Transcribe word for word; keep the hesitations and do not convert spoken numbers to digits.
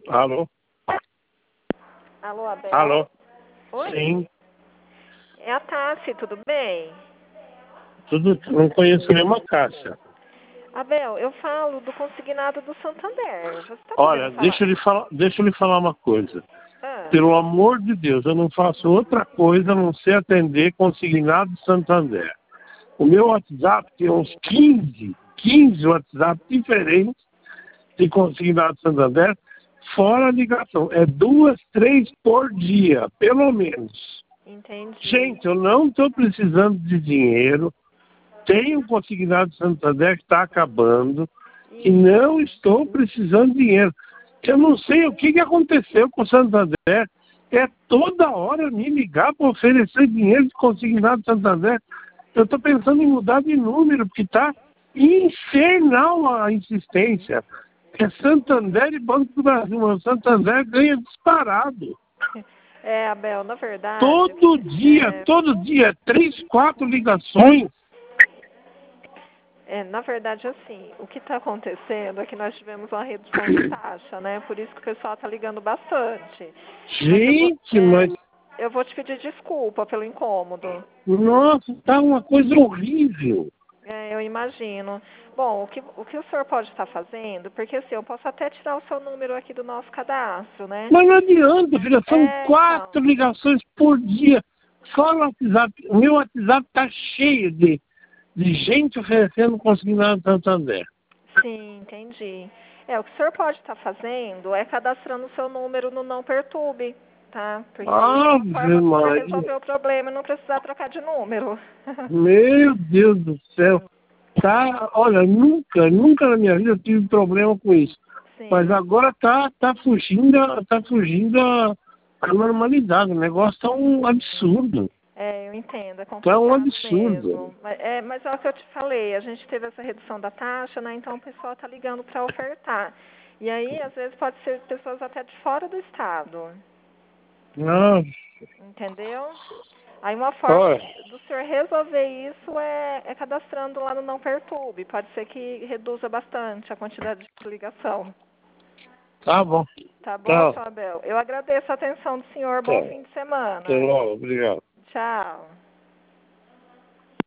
Alô? Alô, Abel? Alô? Oi? Sim. É a Tassi, tudo bem? Tudo, não conheço nenhuma caixa. Abel, eu falo do consignado do Santander. Você tá Olha, podendo falar? deixa eu lhe falar, deixa eu lhe falar uma coisa. Ah, Pelo amor de Deus, eu não faço outra coisa a não ser atender consignado do Santander. O meu WhatsApp tem uns quinze, quinze WhatsApp diferentes de consignado do Santander, fora a ligação. É duas, três por dia, pelo menos. entendi. Gente, eu não estou precisando de dinheiro. Tenho consignado do Santander que está acabando e não estou precisando de dinheiro. Eu não sei o que, que aconteceu com o Santander. É toda hora me ligar para oferecer dinheiro de consignado do Santander. Eu estou pensando em mudar de número, porque está infernal a insistência. É Santander e Banco do Brasil. O Santander ganha disparado. É, Abel, na verdade... Todo dia, é, todo dia, três, quatro ligações. é, na verdade, assim, o que está acontecendo é que nós tivemos uma redução de taxa, né? Por isso que o pessoal está ligando bastante. Mas eu vou, Gente, é, mas... eu vou te pedir desculpa pelo incômodo. Nossa, tá uma coisa horrível. É, eu imagino. Bom, o que, o que o senhor pode estar fazendo, porque assim, eu posso até tirar o seu número aqui do nosso cadastro, né? Mas não adianta, filha, são É, quatro então. ligações por dia. Só no WhatsApp. O meu WhatsApp tá cheio de, de gente oferecendo consignado Santander. Sim, entendi. É, o que o senhor pode estar fazendo é cadastrando o seu número no Não Perturbe, tá? Porque é uma Ave forma do senhor Maria. resolver o problema e não precisar trocar de número. Meu Deus do céu. Tá, olha, nunca, nunca na minha vida eu tive problema com isso. Sim. Mas agora tá, tá fugindo, a- tá fugindo a, a normalidade. O negócio tá um absurdo. É, eu entendo, é Tá um complicado absurdo. mesmo. Mas é, mas é o que eu te falei, a gente teve essa redução da taxa, né? Então o pessoal tá ligando para ofertar. E aí, às vezes, pode ser pessoas até de fora do estado. Nossa, Entendeu? Aí uma forma olha, do senhor resolver isso é, é cadastrando lá no Não Perturbe. Pode ser que reduza bastante a quantidade de ligação. tá bom. Tá bom, Tchau. seu Abel? Eu agradeço a atenção do senhor. Bom Tchau. fim de Até semana. logo. Obrigado. Tchau.